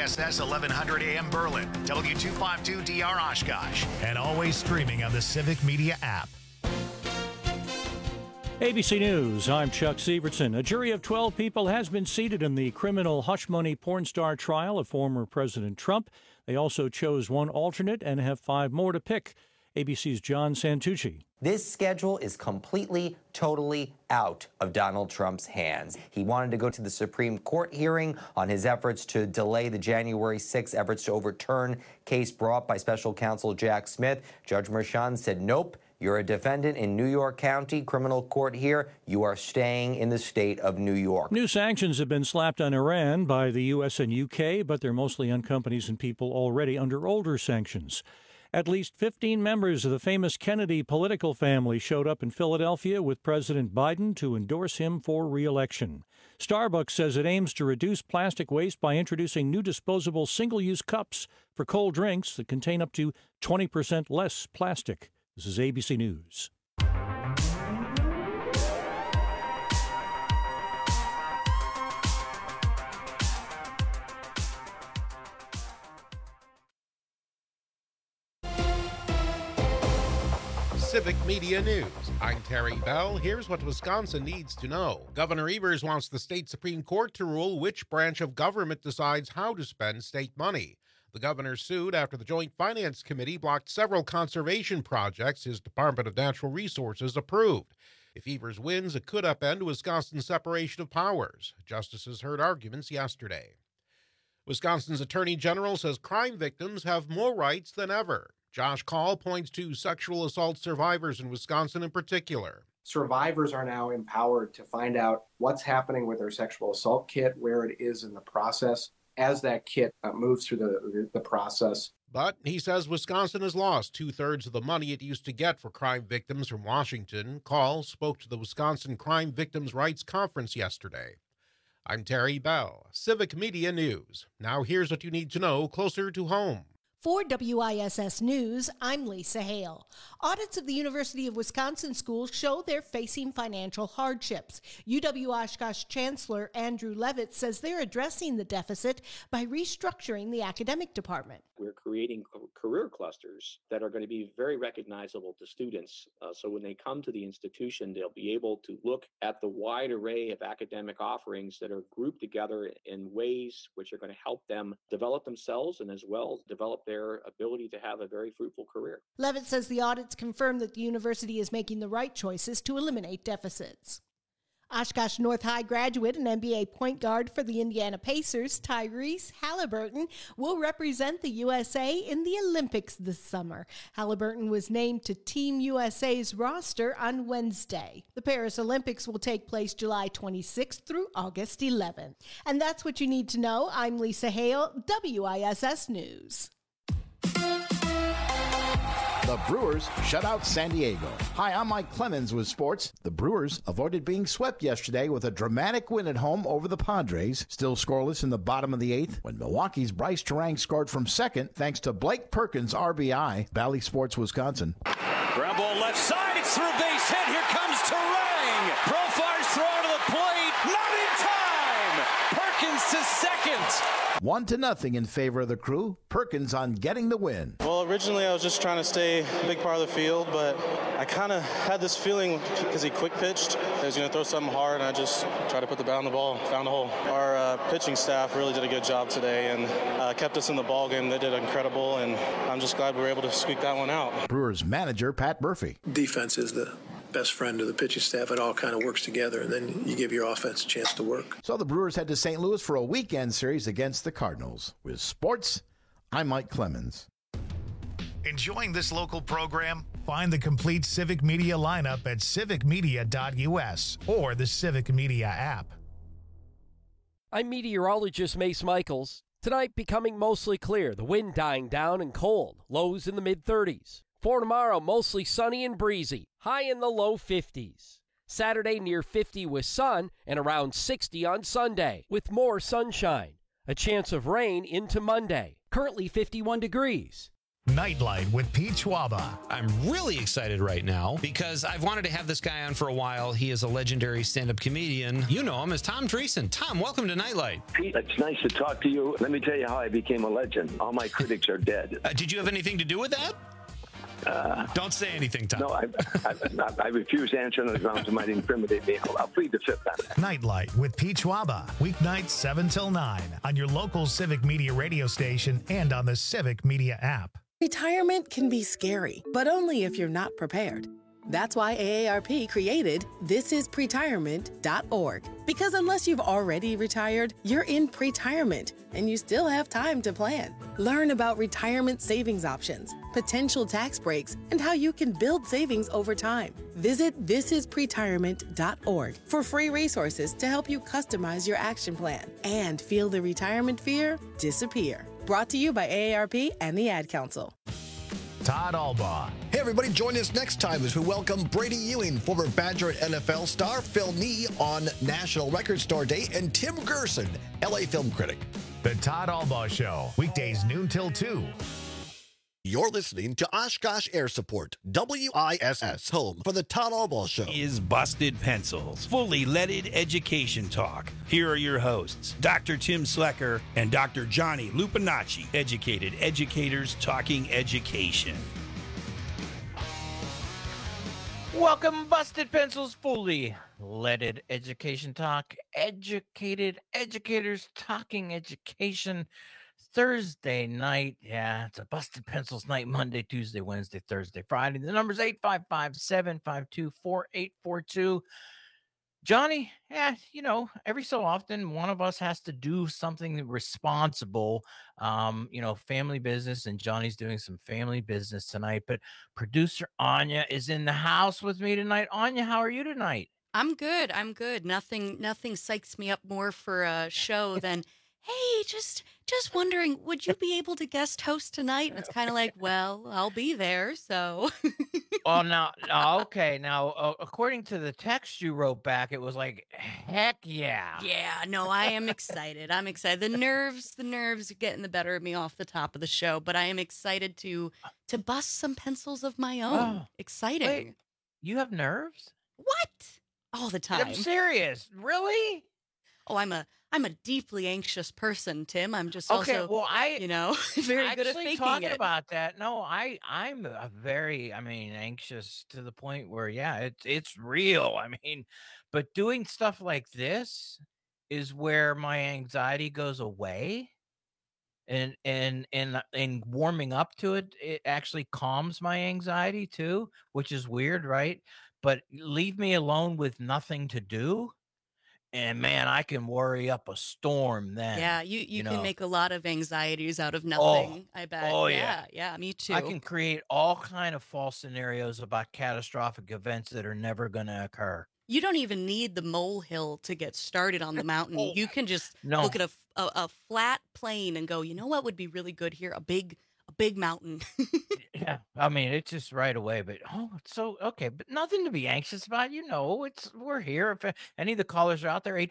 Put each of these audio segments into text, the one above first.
WISS 1100 AM Berlin, W252DR Oshkosh, and always streaming on the Civic Media app. ABC News, I'm Chuck Sievertson. A jury of 12 people has been seated in the criminal hush money porn star trial of former President Trump. They also chose one alternate and have 5 more to pick. ABC's John Santucci. This schedule is completely, totally out of Donald Trump's hands. He wanted to go to the Supreme Court hearing on his efforts to delay the January 6 efforts to overturn case brought by special counsel Jack Smith. Judge Merchan said, nope, you're a defendant in New York County criminal court here. You are staying in the state of New York. New sanctions have been slapped on Iran by the U.S. and U.K., but they're mostly on companies and people already under older sanctions. At least 15 members of the famous Kennedy political family showed up in Philadelphia with President Biden to endorse him for re-election. Starbucks says it aims to reduce plastic waste by introducing new disposable single-use cups for cold drinks that contain up to 20% less plastic. This is ABC News. Civic Media News. I'm Terry Bell. Here's what Wisconsin needs to know. Governor Evers wants the state Supreme Court to rule which branch of government decides how to spend state money. The governor sued after the Joint Finance Committee blocked several conservation projects his Department of Natural Resources approved. If Evers wins, it could upend Wisconsin's separation of powers. Justices heard arguments yesterday. Wisconsin's Attorney General says crime victims have more rights than ever. Josh Kaul points to sexual assault survivors in Wisconsin in particular. Survivors are now empowered to find out what's happening with their sexual assault kit, where it is in the process, as that kit moves through the process. But he says Wisconsin has lost 2/3 of the money it used to get for crime victims from Washington. Kaul spoke to the Wisconsin Crime Victims' Rights Conference yesterday. I'm Terry Bell, Civic Media News. Now here's what you need to know closer to home. For WISS News, I'm Lisa Hale. Audits of the University of Wisconsin schools show they're facing financial hardships. UW-Oshkosh Chancellor Andrew Levitt says they're addressing the deficit by restructuring the academic department. We're creating career clusters that are going to be very recognizable to students. So when they come to the institution, they'll be able to look at the wide array of academic offerings that are grouped together in ways which are going to help them develop themselves and as well develop their ability to have a very fruitful career. Levitt says the audits confirm that the university is making the right choices to eliminate deficits. Oshkosh North High graduate and NBA point guard for the Indiana Pacers, Tyrese Halliburton, will represent the USA in the Olympics this summer. Halliburton was named to Team USA's roster on Wednesday. The Paris Olympics will take place July 26th through August 11th. And that's what you need to know. I'm Lisa Hale, WISS News. The Brewers shut out San Diego. Hi, I'm Mike Clemens with sports. The Brewers avoided being swept yesterday with a dramatic win at home over the Padres. Still scoreless in the bottom of the 8th when Milwaukee's Bryce Terang scored from second thanks to Blake Perkins' RBI. Valley Sports, Wisconsin. Ground ball left side. It's through base hit. Here comes Terang. Profire's throw to the plate. Not in time. Perkins to second. 1-0 in favor of the Crew. Perkins on getting the win. Well, originally I was just trying to stay a big part of the field, but I kind of had this feeling because he quick pitched, he was going to throw something hard, and I just tried to put the bat on the ball, found a hole. Our pitching staff really did a good job today and kept us in the ball game. They did incredible, and I'm just glad we were able to squeak that one out. Brewers manager Pat Murphy. Defense is the best friend of the pitching staff. It all kind of works together, and then you give your offense a chance to work. So the Brewers head to St. Louis for a weekend series against the Cardinals. With sports, I'm Mike Clemens. Enjoying this local program? Find the complete Civic Media lineup at civicmedia.us or the Civic Media app. I'm meteorologist Mace Michaels. Tonight becoming mostly clear, the wind dying down and cold, lows in the mid-30s. For tomorrow, mostly sunny and breezy, high in the low 50s. Saturday near 50 with sun and around 60 on Sunday with more sunshine. A chance of rain into Monday. Currently 51 degrees. Nightlight with Pete Schwaba. I'm really excited right now because I've wanted to have this guy on for a while. He is a legendary stand-up comedian. You know him as Tom Dreesen. Tom, welcome to Nightlight. Pete, it's nice to talk to you. Let me tell you how I became a legend. All my critics are dead. Did you have anything to do with that? Don't say anything, Tom. No, I refuse to answer on the grounds it might incriminate me. I'll plead the fifth on that. Nightlight with Pete Schwaba. Weeknights 7 till 9 on your local Civic Media radio station and on the Civic Media app. Retirement can be scary, but only if you're not prepared. That's why AARP created thisispretirement.org. Because unless you've already retired, you're in pretirement, and you still have time to plan. Learn about retirement savings options, potential tax breaks, and how you can build savings over time. Visit thisispretirement.org for free resources to help you customize your action plan and feel the retirement fear disappear. Brought to you by AARP and the Ad Council. Todd Albaugh. Hey, everybody, join us next time as we welcome Brady Ewing, former Badger and NFL star, Phil Nee on National Record Store Day, and Tim Gerson, LA film critic. The Todd Albaugh Show, weekdays noon till 2. You're listening to Oshkosh Air Support, WISS, home for the Todd Albaugh Show. Is Busted Pencils, fully leaded education talk. Here are your hosts, Dr. Tim Slecker and Dr. Johnny Lupinacci, educated educators talking education. Welcome, Busted Pencils, fully leaded education talk, educated educators talking education. Thursday night, yeah, it's a Busted Pencils night, Monday, Tuesday, Wednesday, Thursday, Friday. The number's 855-752-4842. Johnny, yeah, you know, every so often, one of us has to do something responsible, family business, and Johnny's doing some family business tonight, but producer Anya is in the house with me tonight. Anya, how are you tonight? I'm good. Nothing psychs me up more for a show than, hey, just wondering, would you be able to guest host tonight? And it's kind of like, well, I'll be there, so. Okay. Now, according to the text you wrote back, it was like, heck yeah. Yeah, no, I am excited. I'm excited. The nerves are getting the better of me off the top of the show, but I am excited to bust some pencils of my own. Oh, Exciting. wait, you have nerves? What? All the time. I'm serious. Really? Oh, I'm a deeply anxious person, Tim. I'm just Okay, also, well, very good at actually faking talking it. about that. No, I'm a very, anxious to the point where, yeah, it's real. But doing stuff like this is where my anxiety goes away, and warming up to it, it actually calms my anxiety too, which is weird, right? But leave me alone with nothing to do, and man, I can worry up a storm then. Yeah, you can make a lot of anxieties out of Oh, nothing, I bet. oh yeah. Yeah, me too. I can create all kind of false scenarios about catastrophic events that are never going to occur. You don't even need the molehill to get started on the mountain. You can just No. look at a flat plain and go, you know what would be really good here? A big mountain. Yeah, it's just right away. But so okay, but nothing to be anxious about. We're here. If any of the callers are out there,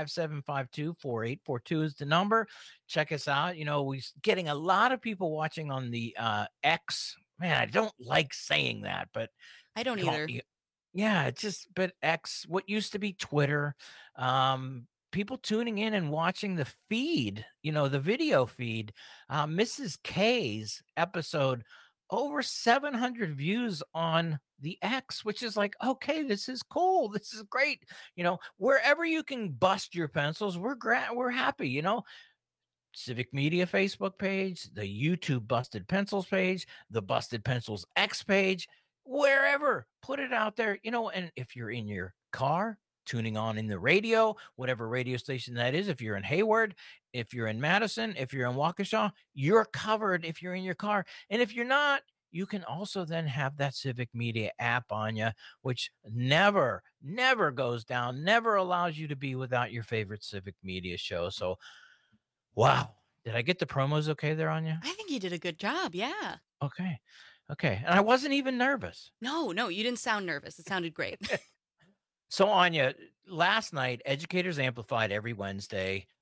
855-752-4842 is the number. Check us out. We're getting a lot of people watching on the X. Man, I don't like saying that, but I don't either. Yeah, but X, what used to be Twitter, people tuning in and watching the feed, the video feed, Mrs. K's episode, over 700 views on the X, which is like, okay, this is cool. This is great. Wherever you can bust your pencils, we're happy, Civic Media Facebook page, the YouTube Busted Pencils page, the Busted Pencils X page, wherever, put it out there, and if you're in your car, tuning on in the radio, whatever radio station that is, if you're in Hayward, if you're in Madison, if you're in Waukesha, you're covered if you're in your car. And if you're not, you can also then have that Civic Media app on you, which never goes down, never allows you to be without your favorite Civic Media show. So, wow. Did I get the promos okay there, Anya? I think you did a good job. Yeah. Okay. And I wasn't even nervous. No, you didn't sound nervous. It sounded great. So, Anya, last night, Educators Amplified every Wednesday.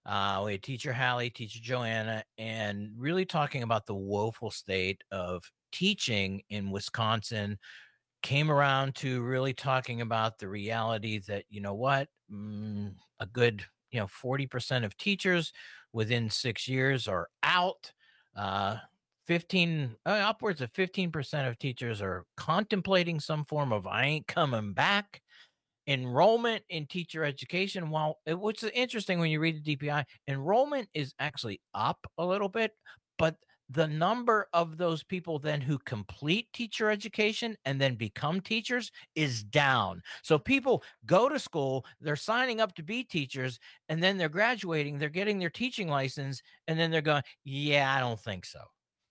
We had Teacher Hallie, Teacher Joanna, and really talking about the woeful state of teaching in Wisconsin. Came around to really talking about the reality that, you know what, a good, 40% of teachers within 6 years are out. 15, upwards of 15% of teachers are contemplating some form of I ain't coming back. Enrollment in teacher education, what's interesting when you read the DPI, enrollment is actually up a little bit, but the number of those people then who complete teacher education and then become teachers is down. So people go to school, they're signing up to be teachers, and then they're graduating, they're getting their teaching license, and then they're going, yeah, I don't think so.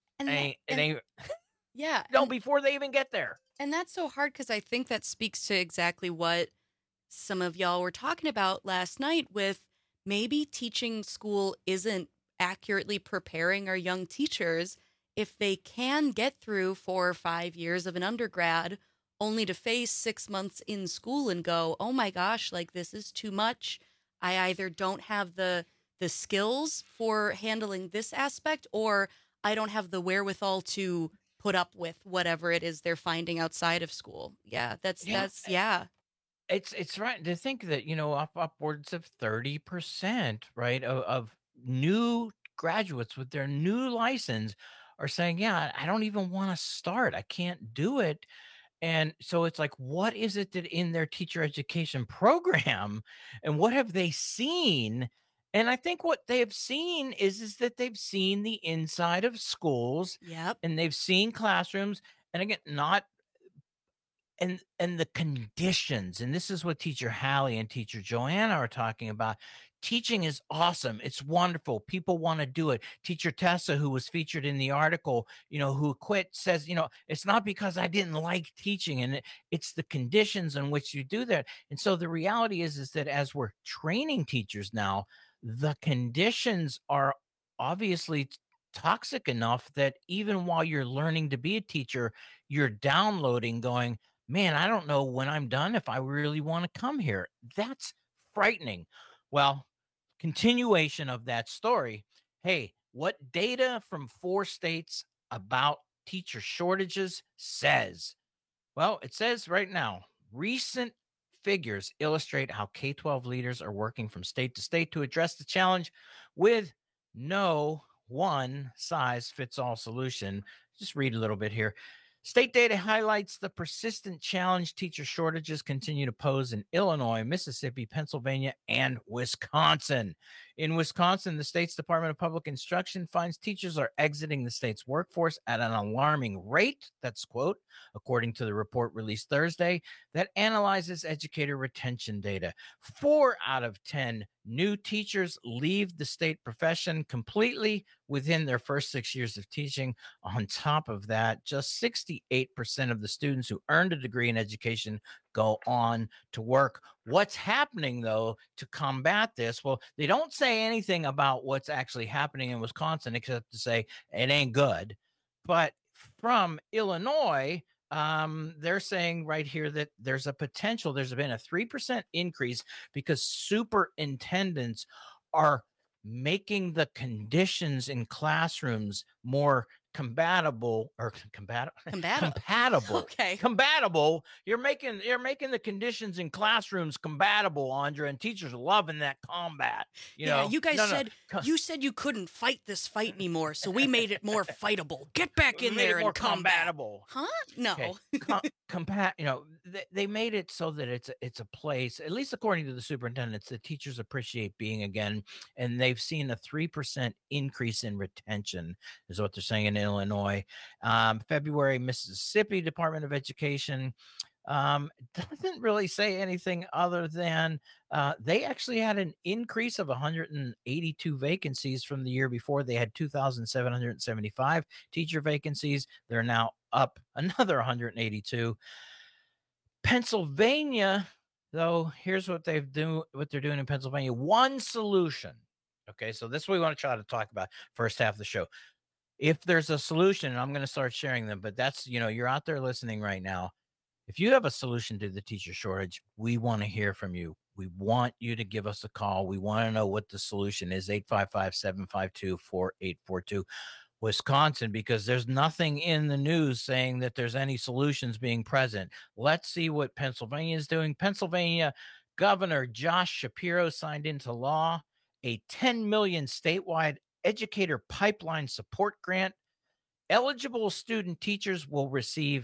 Yeah. No, before they even get there. And that's so hard because I think that speaks to exactly what some of y'all were talking about last night with maybe teaching school isn't accurately preparing our young teachers if they can get through 4 or 5 years of an undergrad only to face 6 months in school and go, oh my gosh, like this is too much. I either don't have the skills for handling this aspect or I don't have the wherewithal to put up with whatever it is they're finding outside of school. Yeah, that's It's right to think that, upwards of 30%, right, of new graduates with their new license are saying, yeah, I don't even want to start. I can't do it. And so it's like, what is it that in their teacher education program and what have they seen? And I think what they have seen is that they've seen the inside of schools. Yep. And they've seen classrooms. And again, and the conditions, and this is what Teacher Hallie and Teacher Joanna are talking about. Teaching is awesome. It's wonderful. People want to do it. Teacher Tessa, who was featured in the article, who quit, says, it's not because I didn't like teaching, and it's the conditions in which you do that. And so the reality is that as we're training teachers now, the conditions are obviously toxic enough that even while you're learning to be a teacher, you're downloading going, man, I don't know when I'm done if I really want to come here. That's frightening. Well, continuation of that story. Hey, what data from 4 states about teacher shortages says? Well, it says right now, recent figures illustrate how K-12 leaders are working from state to state to address the challenge with no one-size-fits-all solution. Just read a little bit here. State data highlights the persistent challenge teacher shortages continue to pose in Illinois, Mississippi, Pennsylvania, and Wisconsin. In Wisconsin, the state's Department of Public Instruction finds teachers are exiting the state's workforce at an alarming rate. That's quote, according to the report released Thursday, that analyzes educator retention data. 4 out of 10 new teachers leave the state profession completely within their first 6 years of teaching. On top of that, just 68% of the students who earned a degree in education go on to work. What's happening, though, to combat this? Well, they don't say anything about what's actually happening in Wisconsin, except to say it ain't good. But from Illinois, they're saying right here that there's a potential. There's been a 3% increase because superintendents are making the conditions in classrooms more compatible. Okay. Compatible. You're making the conditions in classrooms compatible, Andra, and teachers are loving that combat. You guys you said you couldn't fight this fight anymore, so we made it more fightable. Get back in there and compatible. Huh? No. Okay. They made it so that it's a place, at least according to the superintendents, that teachers appreciate being again, and they've seen a 3% increase in retention, is what they're saying in Illinois. February, Mississippi Department of Education doesn't really say anything other than they actually had an increase of 182 vacancies from the year before. They had 2,775 teacher vacancies. They're now up another 182. Pennsylvania, though, here's what they're doing in Pennsylvania. One solution. Okay, so this is what we want to try to talk about first half of the show. If there's a solution, and I'm going to start sharing them, but that's, you're out there listening right now. If you have a solution to the teacher shortage, we want to hear from you. We want you to give us a call. We want to know what the solution is. 855-752-4842. Wisconsin, because there's nothing in the news saying that there's any solutions being present. Let's see what Pennsylvania is doing. Pennsylvania Governor Josh Shapiro signed into law a $10 million statewide educator pipeline support grant. Eligible student teachers will receive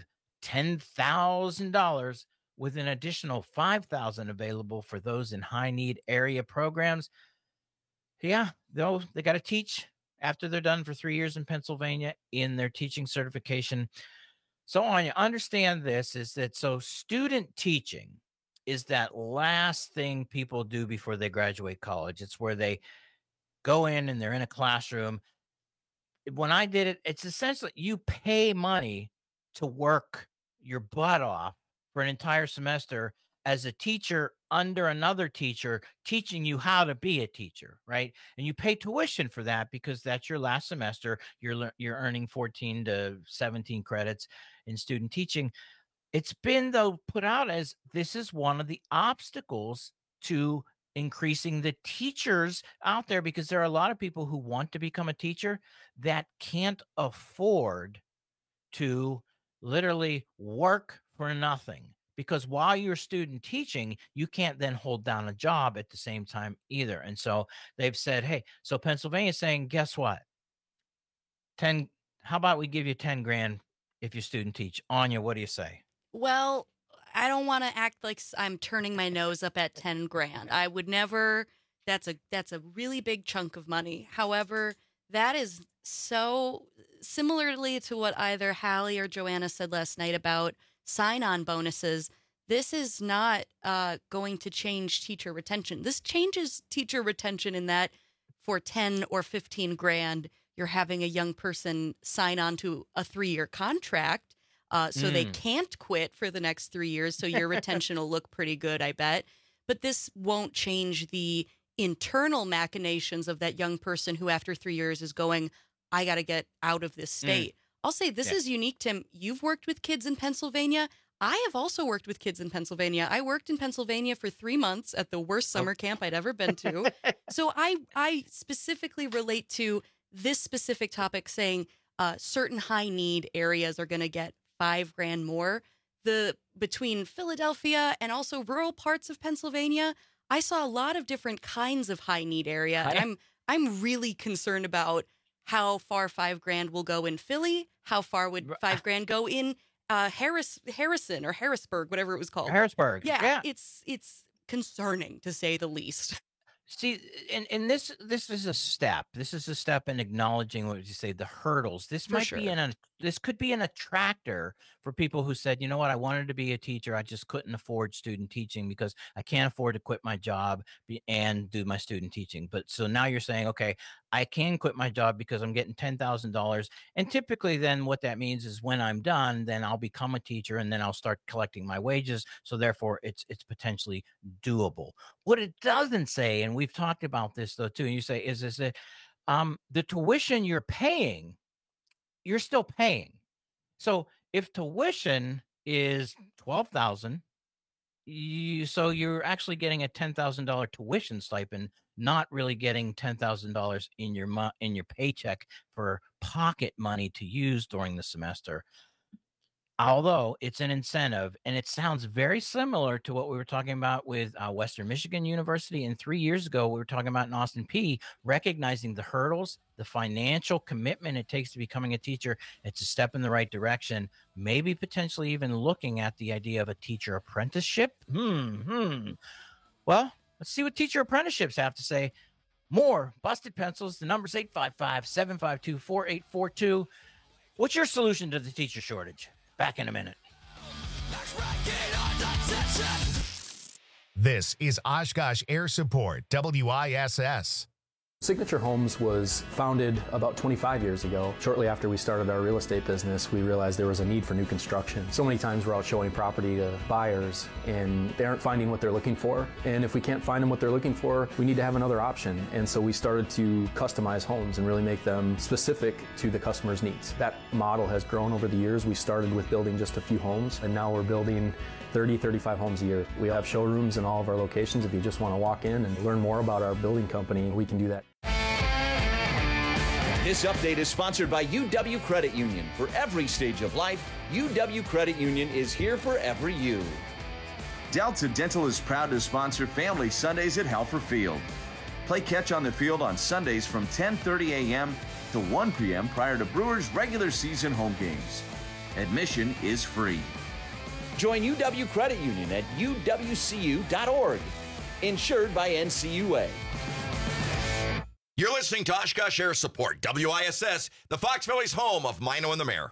$10,000 with an additional $5,000 available for those in high need area programs. Yeah, though they got to teach after they're done for 3 years in Pennsylvania in their teaching certification. So on, you understand this is that so student teaching is that last thing people do before they graduate college. It's where they go in and they're in a classroom. When I did it, it's essentially you pay money to work your butt off for an entire semester as a teacher under another teacher teaching you how to be a teacher, right? And you pay tuition for that because that's your last semester. You're earning 14 to 17 credits in student teaching. It's been, though, put out as this is one of the obstacles to increasing the teachers out there, because there are a lot of people who want to become a teacher that can't afford to literally work for nothing. Because while you're student teaching, you can't then hold down a job at the same time either. And so they've said, hey, so Pennsylvania's saying, guess what? How about we give you 10 grand if you student teach? Anya, what do you say? Well, I don't want to act like I'm turning my nose up at 10 grand. I would never. That's a really big chunk of money. However, that is so similarly to what either Hallie or Joanna said last night about sign-on bonuses. This is not going to change teacher retention. This changes teacher retention in that for 10 or 15 grand, you're having a young person sign on to a 3-year contract. So they can't quit for the next 3 years. So your retention will look pretty good, I bet. But this won't change the internal machinations of that young person who after 3 years is going, I got to get out of this state. I'll say this is unique, Tim. You've worked with kids in Pennsylvania. I have also worked with kids in Pennsylvania. I worked in Pennsylvania for 3 months at the worst summer camp I'd ever been to. So I specifically relate to this specific topic saying certain high need areas are going to get $5 grand more. Between Philadelphia and also rural parts of Pennsylvania, I saw a lot of different kinds of high need area. And I'm really concerned about how far $5 grand will go in Philly. How far would $5 grand go in Harrison or Harrisburg, whatever it was called? Harrisburg. Yeah. It's concerning to say the least. See, and this is a step. This is a step in acknowledging what you say, the hurdles. This might be this could be an attractor for people who said, you know what, I wanted to be a teacher. I just couldn't afford student teaching because I can't afford to quit my job and do my student teaching. But so now you're saying, okay, I can quit my job because I'm getting $10,000. And typically then what that means is when I'm done, then I'll become a teacher and then I'll start collecting my wages. So therefore it's potentially doable. What it doesn't say, and we've talked about this though too, and you say, is that the tuition you're paying, you're still paying. So if tuition is $12,000, so you're actually getting a $10,000 tuition stipend, not really getting $10,000 in your paycheck for pocket money to use during the semester. Although it's an incentive, and it sounds very similar to what we were talking about with Western Michigan University. And 3 years ago, we were talking about in Austin Peay, recognizing the hurdles, the financial commitment it takes to becoming a teacher. It's a step in the right direction. Maybe potentially even looking at the idea of a teacher apprenticeship. Well, let's see what teacher apprenticeships have to say. More Busted Pencils. The number's 855-752-4842. What's your solution to the teacher shortage? Back in a minute. This is Oshkosh Air Support, WISS. Signature Homes was founded about 25 years ago. Shortly after we started our real estate business, we realized there was a need for new construction. So many times we're out showing property to buyers and they aren't finding what they're looking for. And if we can't find them what they're looking for, we need to have another option. And so we started to customize homes and really make them specific to the customer's needs. That model has grown over the years. We started with building just a few homes, and now we're building 30, 35 homes a year. We have showrooms in all of our locations. If you just want to walk in and learn more about our building company, we can do that. This update is sponsored by UW Credit Union. For every stage of life, UW Credit Union is here for every you. Delta Dental is proud to sponsor Family Sundays at Halfer Field. Play catch on the field on Sundays from 10:30 a.m. to 1 p.m. prior to Brewers' regular season home games. Admission is free. Join UW Credit Union at uwcu.org. Insured by NCUA. You're listening to Oshkosh Air Support, WISS, the Fox Valley's home of Mino and the Mayor.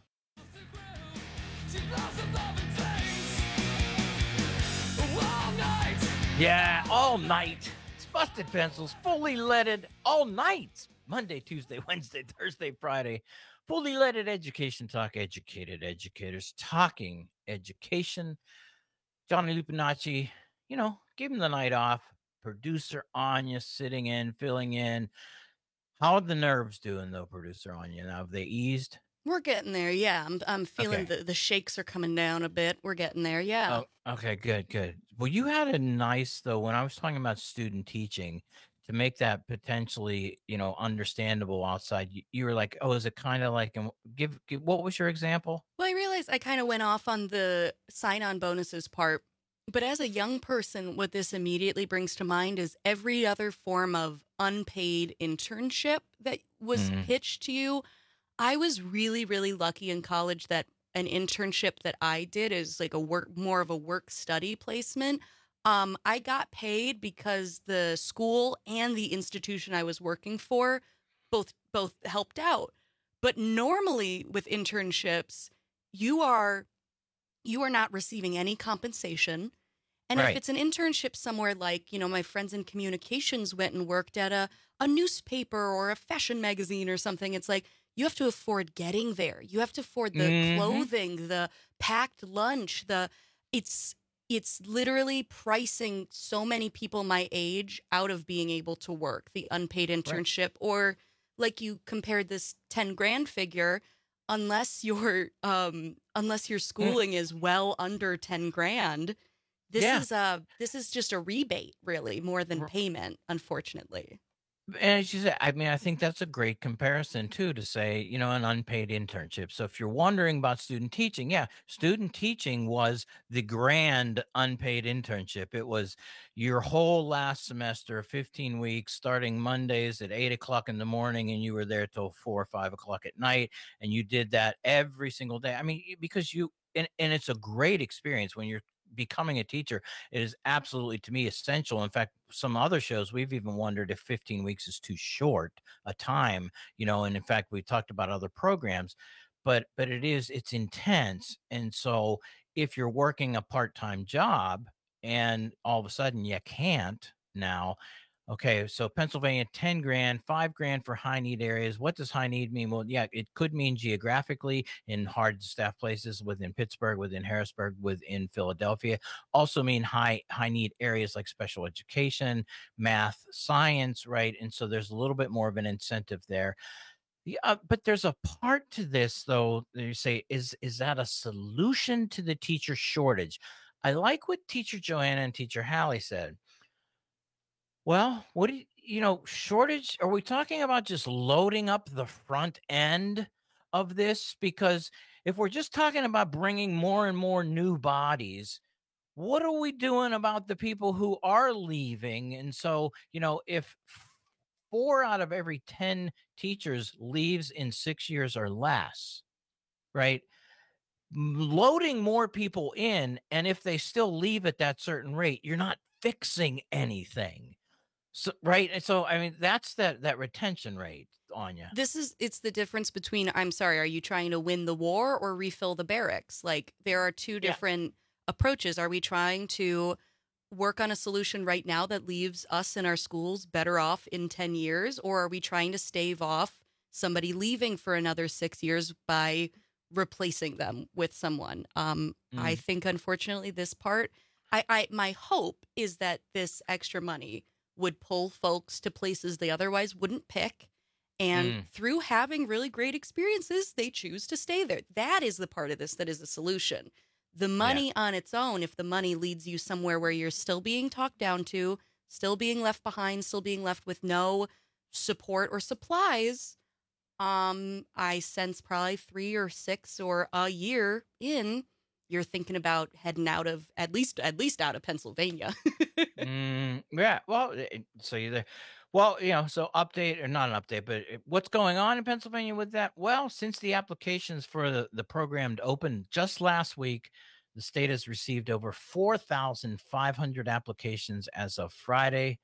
Yeah, all night. It's Busted Pencils, fully leaded all night. Monday, Tuesday, Wednesday, Thursday, Friday. Fully leaded education talk, educated educators talking education. Johnny Lupinacci, give him the night off. Producer Anya sitting in, filling in. How are the nerves doing, though, Producer Anya? Now, have they eased? We're getting there, yeah. I'm feeling the shakes are coming down a bit. We're getting there, yeah. Oh, okay, good. Well, you had a nice, though, when I was talking about student teaching, to make that potentially, understandable outside, you were like, oh, is it kind of like, give what was your example? Well, I realized I kind of went off on the sign-on bonuses part. But as a young person, what this immediately brings to mind is every other form of unpaid internship that was pitched to you. I was really, really lucky in college that an internship that I did is like more of a work study placement. I got paid because the school and the institution I was working for both helped out. But normally with internships, you are not receiving any compensation. And right. If it's an internship somewhere like, my friends in communications went and worked at a newspaper or a fashion magazine or something, it's like you have to afford getting there. You have to afford the clothing, the packed lunch, it's literally pricing so many people my age out of being able to work, the unpaid internship, right. Or like you compared this 10 grand figure, unless your schooling is well under 10 grand, this is just a rebate, really, more than payment, unfortunately. And as you said, I think that's a great comparison too, to say, an unpaid internship. So if you're wondering about student teaching, student teaching was the grand unpaid internship. It was your whole last semester, 15 weeks, starting Mondays at 8:00 in the morning, and you were there till 4 or 5 o'clock at night, and you did that every single day. Because and it's a great experience when you're becoming a teacher. It is absolutely, to me, essential. In fact, some other shows, we've even wondered if 15 weeks is too short a time, and in fact, we talked about other programs, but it's intense. And so if you're working a part-time job and all of a sudden you can't now, okay, so Pennsylvania, 10 grand, 5 grand for high need areas. What does high need mean? Well, it could mean geographically in hard to staff places within Pittsburgh, within Harrisburg, within Philadelphia. Also mean high need areas like special education, math, science, right? And so there's a little bit more of an incentive there. But there's a part to this, though, that you say, is that a solution to the teacher shortage? I like what Teacher Joanna and Teacher Hallie said. Well, what do shortage? Are we talking about just loading up the front end of this? Because if we're just talking about bringing more and more new bodies, what are we doing about the people who are leaving? And so, if 4 out of every 10 teachers leaves in 6 years or less, right? Loading more people in, and if they still leave at that certain rate, you're not fixing anything. So, right. And so, that's that retention rate, Anya. It's the difference between, I'm sorry, are you trying to win the war or refill the barracks? Like, there are two different approaches. Are we trying to work on a solution right now that leaves us and our schools better off in 10 years? Or are we trying to stave off somebody leaving for another 6 years by replacing them with someone? I think, unfortunately, this part, my hope is that this extra money would pull folks to places they otherwise wouldn't pick. And through having really great experiences, they choose to stay there. That is the part of this that is a solution. The money on its own, if the money leads you somewhere where you're still being talked down to, still being left behind, still being left with no support or supplies, I sense probably 3 or 6 or a year in, you're thinking about heading out of at least out of Pennsylvania. Yeah. Well, so you're there. Well, so update or not an update, but what's going on in Pennsylvania with that? Well, since the applications for the program opened just last week, the state has received over 4,500 applications as of Friday.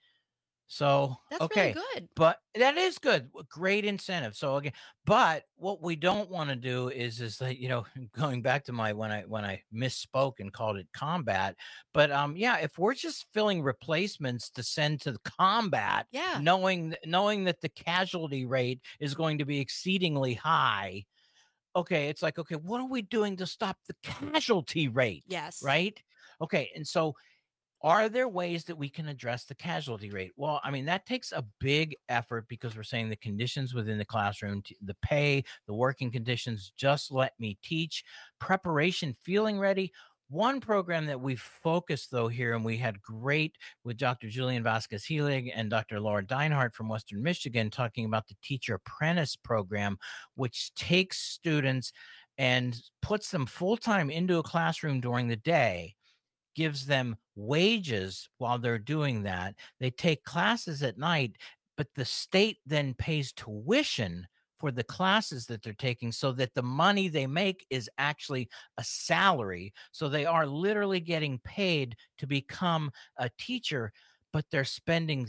So, That's okay, really good. but that is good. Great incentive. So again, but what we don't want to do is that, going back to when I misspoke and called it combat, but if we're just filling replacements to send to the combat, knowing that the casualty rate is going to be exceedingly high. Okay, it's like, okay, what are we doing to stop the casualty rate? Yes. Right? Okay, and so are there ways that we can address the casualty rate? Well, I mean, that takes a big effort because we're saying the conditions within the classroom, the pay, the working conditions, just let me teach, preparation, feeling ready. One program that we focused, though, here, and we had great with Dr. Julian Vasquez-Helig and Dr. Laura Deinhardt from Western Michigan talking about the Teacher Apprentice Program, which takes students and puts them full-time into a classroom during the day, gives them wages while they're doing that. They take classes at night, but the state then pays tuition for the classes that they're taking so that the money they make is actually a salary. So they are literally getting paid to become a teacher, but they're spending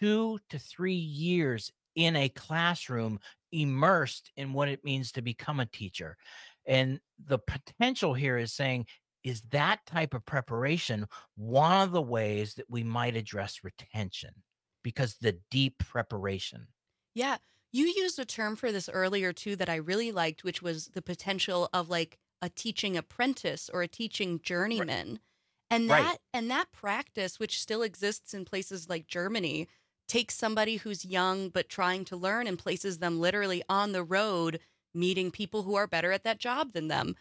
2 to 3 years in a classroom immersed in what it means to become a teacher. And the potential here is saying, is that type of preparation one of the ways that we might address retention? Because the deep preparation. Yeah. You used a term for this earlier, too, that I really liked, which was the potential of like a teaching apprentice or a teaching journeyman. Right. And that practice, which still exists in places like Germany, takes somebody who's young but trying to learn and places them literally on the road, meeting people who are better at that job than them.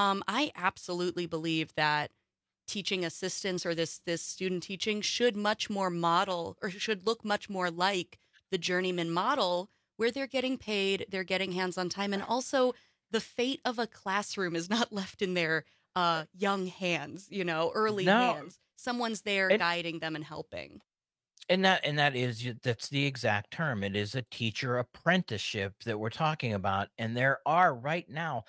I absolutely believe that teaching assistants or this student teaching should much more model or should look much more like the journeyman model, where they're getting paid, they're getting hands-on time, and also the fate of a classroom is not left in their young hands, early hands. Someone's there guiding them and helping. And that's the exact term. It is a teacher apprenticeship that we're talking about. And there are right now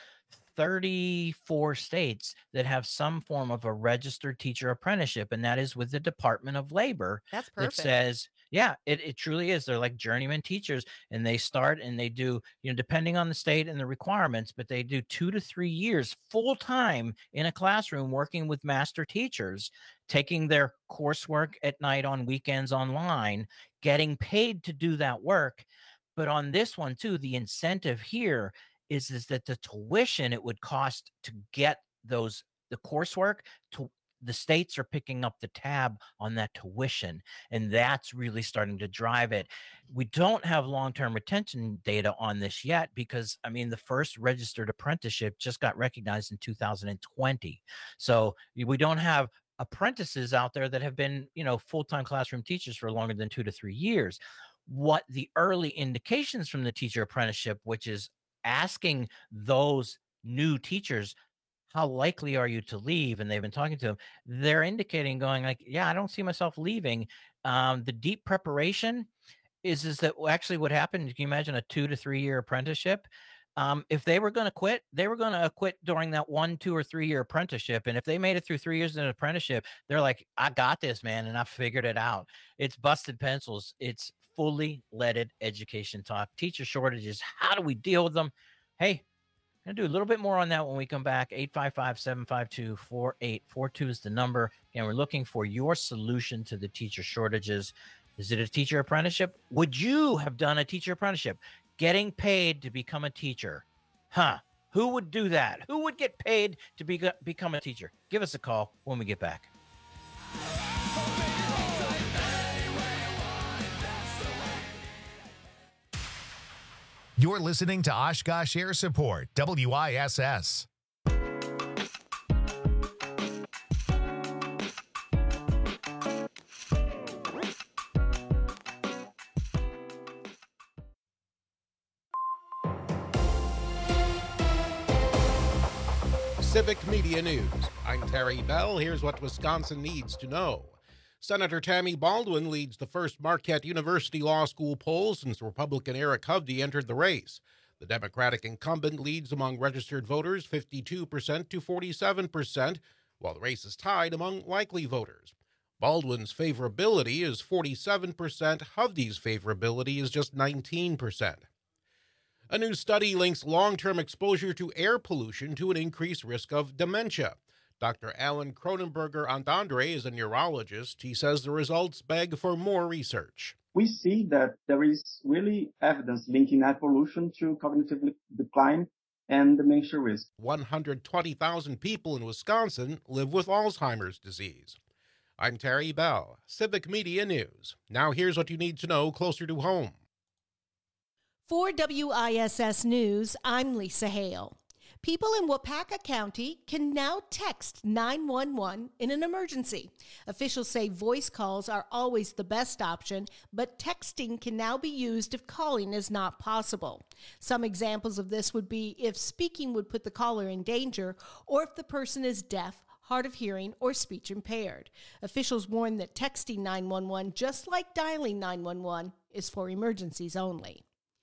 34 states that have some form of a registered teacher apprenticeship, and that is with the Department of Labor. That's perfect. That says, yeah, it truly is. They're like journeyman teachers, and they start and they do, depending on the state and the requirements, but they do 2 to 3 years full time in a classroom working with master teachers, taking their coursework at night on weekends online, getting paid to do that work. But on this one too, the incentive here is that the tuition it would cost to get the coursework, to the states are picking up the tab on that tuition, and that's really starting to drive it. We don't have long-term retention data on this yet because, the first registered apprenticeship just got recognized in 2020. So we don't have apprentices out there that have been, full-time classroom teachers for longer than 2 to 3 years. What the early indications from the teacher apprenticeship, which is asking those new teachers, how likely are you to leave? And they've been talking to them. They're indicating, going like, yeah, I don't see myself leaving. The deep preparation is that actually what happened. Can you imagine a 2 to 3 year apprenticeship? If they were going to quit, they were going to quit during that 1, 2, or 3 year apprenticeship. And if they made it through 3 years in an apprenticeship, they're like, I got this, man. And I figured it out. It's busted pencils. It's fully leaded education talk. Teacher shortages. How do we deal with them? Hey, Going to do a little bit more on that when we come back. 855-752-4842 is the number. And we're looking for your solution to the teacher shortages. Is it a teacher apprenticeship? Would you have done a teacher apprenticeship? Getting paid to become a teacher. Who would do that? Who would get paid to become a teacher? Give us a call when we get back. You're listening to Oshkosh Air Support, WISS. Civic Media News. I'm Terry Bell. Here's what Wisconsin needs to know. Senator Tammy Baldwin leads the first Marquette University Law School poll since Republican Eric Hovde entered the race. The Democratic incumbent leads among registered voters 52% to 47%, while the race is tied among likely voters. Baldwin's favorability is 47%. Hovde's favorability is just 19%. A new study links long-term exposure to air pollution to an increased risk of dementia. Dr. Alan Cronenberger-Antandre is a neurologist. He says the results beg for more research. We see that there is really evidence linking air pollution to cognitive decline and dementia risk. 120,000 people in Wisconsin live with Alzheimer's disease. I'm Terry Bell, Civic Media News. Now here's what you need to know closer to home. For WISS News, I'm Lisa Hale. People in Wapaka County can now text 911 in an emergency. Officials say voice calls are always the best option, but texting can now be used if calling is not possible. Some examples of this would be if speaking would put the caller in danger, or if the person is deaf, hard of hearing, or speech impaired. Officials warn that texting 911, just like dialing 911, is for emergencies only.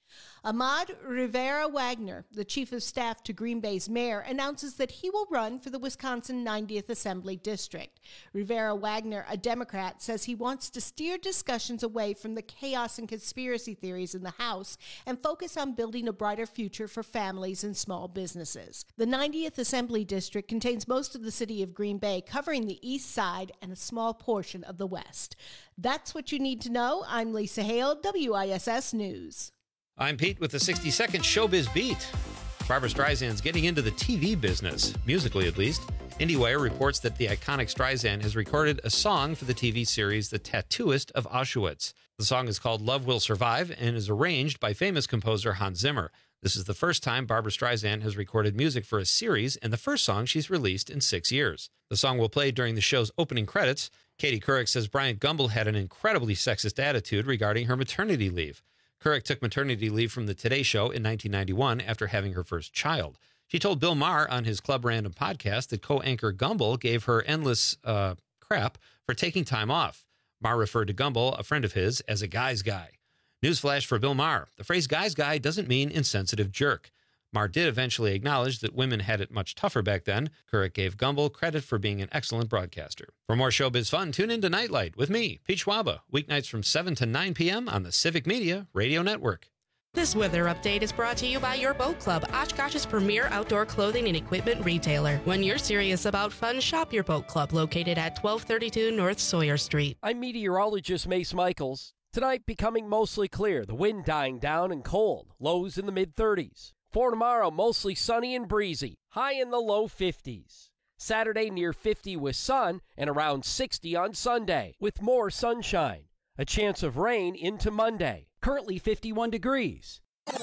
Ahmad Rivera-Wagner, the chief of staff to Green Bay's mayor, announces that he will run for the Wisconsin 90th Assembly District. Rivera-Wagner, a Democrat, says he wants to steer discussions away from the chaos and conspiracy theories in the House and focus on building a brighter future for families and small businesses. The 90th Assembly District contains most of the city of Green Bay, covering the east side and a small portion of the west. That's what you need to know. I'm Lisa Hale, WISS News. I'm Pete with the 60-second Showbiz Beat. Barbra Streisand's getting into the TV business, musically at least. IndieWire reports that the iconic Streisand has recorded a song for the TV series The Tattooist of Auschwitz. The song is called Love Will Survive and is arranged by famous composer Hans Zimmer. This is the first time Barbra Streisand has recorded music for a series and the first song she's released in 6 years. The song will play during the show's opening credits. Katie Couric says Bryant Gumbel had an incredibly sexist attitude regarding her maternity leave. Couric took maternity leave from the Today Show in 1991 after having her first child. She told Bill Maher on his Club Random podcast that co-anchor Gumbel gave her endless crap for taking time off. Maher referred to Gumbel, a friend of his, as a guy's guy. Newsflash for Bill Maher. The phrase guy's guy doesn't mean insensitive jerk. Maher did eventually acknowledge that women had it much tougher back then. Couric gave Gumbel credit for being an excellent broadcaster. For more showbiz fun, tune in to Nightlight with me, Pete Schwaba, weeknights from 7 to 9 p.m. on the Civic Media Radio Network. This weather update is brought to you by Your Boat Club, Oshkosh's premier outdoor clothing and equipment retailer. When you're serious about fun, shop Your Boat Club, located at 1232 North Sawyer Street. I'm meteorologist Mace Michaels. Tonight becoming mostly clear, the wind dying down and cold, lows in the mid-30s. For tomorrow, mostly sunny and breezy, high in the low 50s. Saturday near 50 with sun and around 60 on Sunday with more sunshine. A chance of rain into Monday. Currently 51 degrees.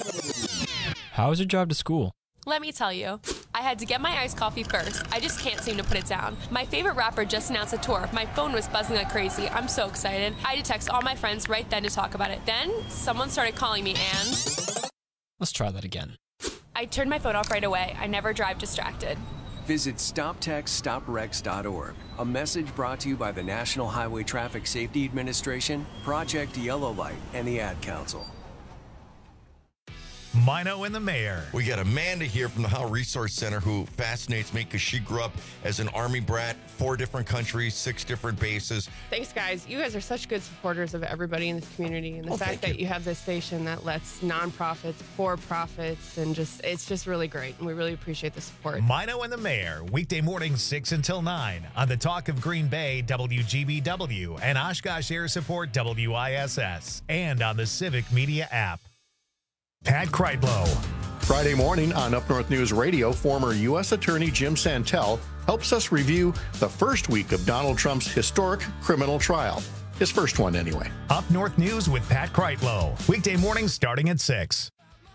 How was your drive to school? Let me tell you, I had to get my iced coffee first. I just can't seem to put it down. My favorite rapper just announced a tour. My phone was buzzing like crazy. I'm so excited. I had to text all my friends right then to talk about it. Then someone started calling me and... Let's try that again. I turned my phone off right away. I never drive distracted. Visit StopTextStopWrecks.org. A message brought to you by the National Highway Traffic Safety Administration, Project Yellow Light, and the Ad Council. Mino and the Mayor. We got Amanda here from the Howe Resource Center who fascinates me because she grew up as an Army brat, 4 different countries, 6 different bases. Thanks, guys. You guys are such good supporters of everybody in this community, and the fact that you have this station that lets nonprofits, for-profits, and it's just really great, and we really appreciate the support. Mino and the Mayor, weekday mornings 6 until 9 on the Talk of Green Bay, WGBW, and Oshkosh Air Support, WISS, and on the Civic Media app. Pat Kreitlow. Friday morning on Up North News Radio, former U.S. Attorney Jim Santel helps us review the first week of Donald Trump's historic criminal trial. His first one, anyway. Up North News with Pat Kreitlow. Weekday mornings starting at 6.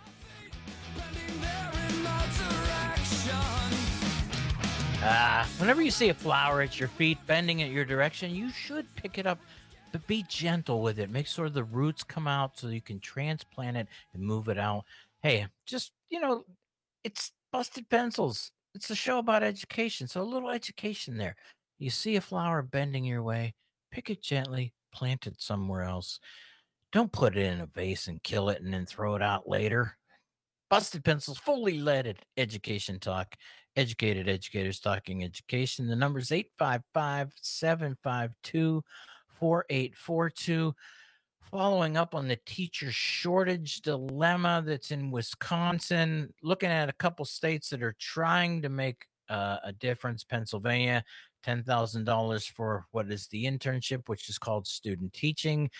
Whenever you see a flower at your feet bending at your direction, you should pick it up, but be gentle with it. Make sure the roots come out so you can transplant it and move it out. Hey, just, it's Busted Pencils. It's a show about education, so a little education there. You see a flower bending your way, pick it gently, plant it somewhere else. Don't put it in a vase and kill it and then throw it out later. Busted Pencils, fully leaded education talk. Educated educators talking education. The number's 855-752-4842. Following up on the teacher shortage dilemma that's in Wisconsin, looking at a couple states that are trying to make a difference. Pennsylvania, $10,000 for what is the internship, which is called student teaching.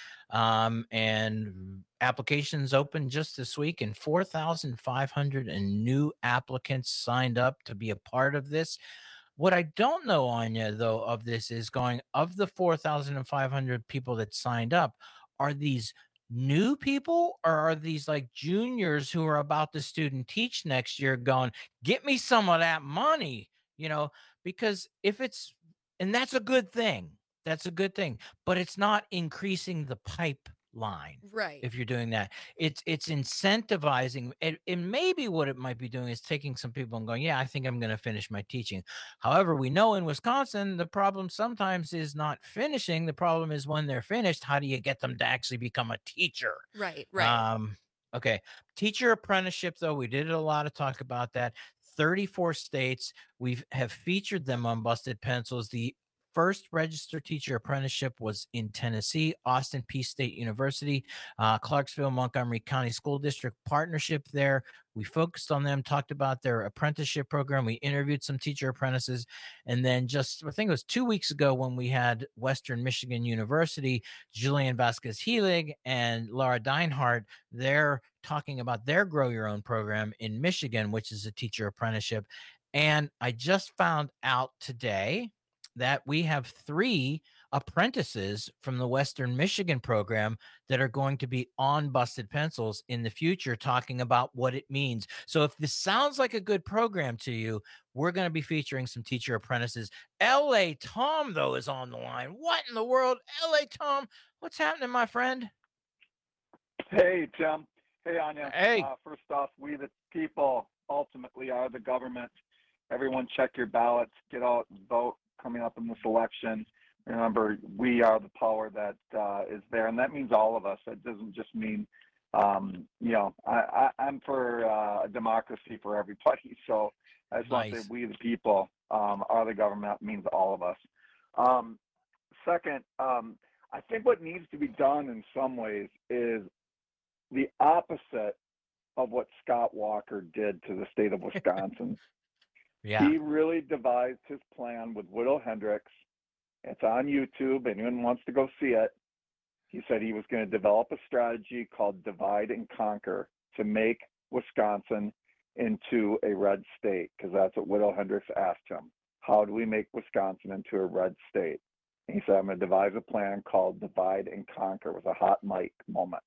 And applications open just this week, and 4,500 new applicants signed up to be a part of this. What I don't know, Anya, though, of this is going, of the 4,500 people that signed up, are these new people or are these like juniors who are about to student teach next year going, get me some of that money, because if it's, and that's a good thing. That's a good thing, but it's not increasing the pipeline. Right. If you're doing that, it's incentivizing. And maybe what it might be doing is taking some people and going, yeah, I think I'm going to finish my teaching. However, we know in Wisconsin, the problem sometimes is not finishing. The problem is when they're finished, how do you get them to actually become a teacher? Right. Okay. Teacher apprenticeship, though, we did a lot of talk about that. 34 states. We have featured them on Busted Pencils. The first registered teacher apprenticeship was in Tennessee, Austin Peay State University, Clarksville, Montgomery County School District partnership there. We focused on them, talked about their apprenticeship program. We interviewed some teacher apprentices. And then just, I think it was 2 weeks ago when we had Western Michigan University, Julian Vasquez-Helig and Laura Deinhardt, they're talking about their Grow Your Own program in Michigan, which is a teacher apprenticeship. And I just found out today that we have 3 apprentices from the Western Michigan program that are going to be on Busted Pencils in the future, talking about what it means. So if this sounds like a good program to you, we're going to be featuring some teacher apprentices. L.A. Tom, though, is on the line. What in the world? L.A. Tom, what's happening, my friend? Hey, Tim. Hey, Anya. Hey. First off, we the people ultimately are the government. Everyone check your ballots, get out and vote coming up in this election. Remember, we are the power that is there, and that means all of us. That doesn't just mean, I'm for a democracy for everybody. So I just want to say we the people are the government. That means all of us. Second, I think what needs to be done in some ways is the opposite of what Scott Walker did to the state of Wisconsin. Yeah. He really devised his plan with Whittle Hendricks. It's on YouTube. Anyone wants to go see it. He said he was going to develop a strategy called Divide and Conquer to make Wisconsin into a red state, because that's what Whittle Hendricks asked him. How do we make Wisconsin into a red state? And he said, I'm going to devise a plan called Divide and Conquer. It was a hot mic moment.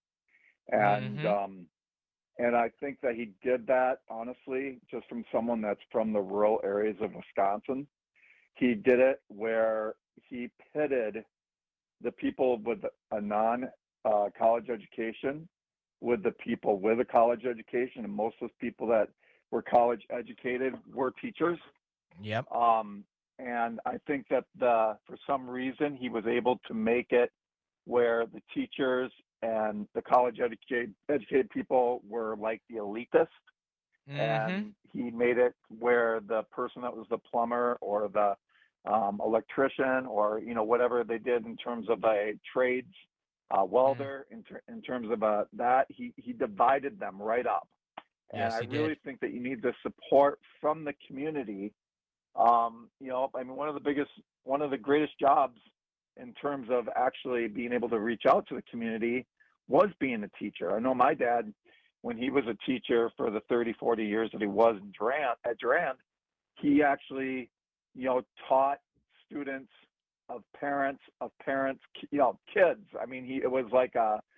And I think that he did that, honestly, just from someone that's from the rural areas of Wisconsin. He did it where he pitted the people with a non-college education with the people with a college education, and most of those people that were college educated were teachers. Yep. And I think that for some reason he was able to make it where the teachers and the college educated people were like the elitist. And he made it where the person that was the plumber or the electrician or, you know, whatever they did in terms of a trades welder, in terms of that, he divided them right up. Yes, and he I really did. think that you need the support from the community. You know, I mean, one of the greatest jobs in terms of actually being able to reach out to the community was being a teacher. I know my dad, when he was a teacher for the 30, 40 years that he was at Durand, he actually, you know, taught students of parents, you know, kids. I mean, it was like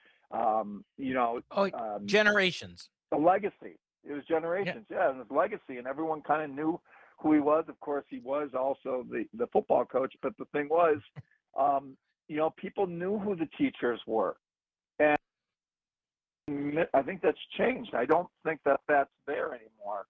generations. A legacy. It was generations, yeah, and it was legacy, and everyone kind of knew who he was. Of course, he was also the football coach, but the thing was, you know, people knew who the teachers were, and I think that's changed. I don't think that that's there anymore.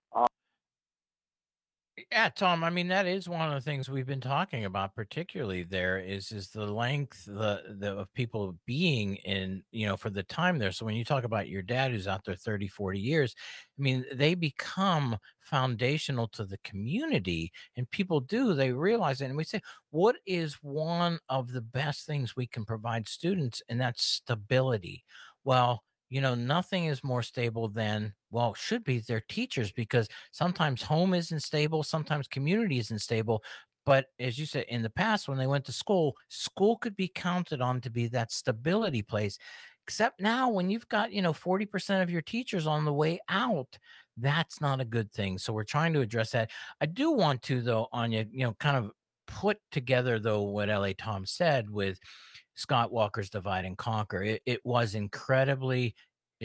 Yeah, Tom, I mean, that is one of the things we've been talking about, particularly there is the length of people being in, you know, for the time there. So when you talk about your dad who's out there 30, 40 years, I mean, they become foundational to the community, and people they realize it. And we say, what is one of the best things we can provide students? And that's stability. Well, you know, nothing is more stable than, well, should be their teachers, because sometimes home isn't stable, sometimes community isn't stable. But as you said, in the past, when they went to school could be counted on to be that stability place. Except now, when you've got, you know, 40% of your teachers on the way out, that's not a good thing. So we're trying to address that. I do want to, though, Anya, you know, kind of put together, though, what L.A. Tom said with Scott Walker's Divide and Conquer. It was incredibly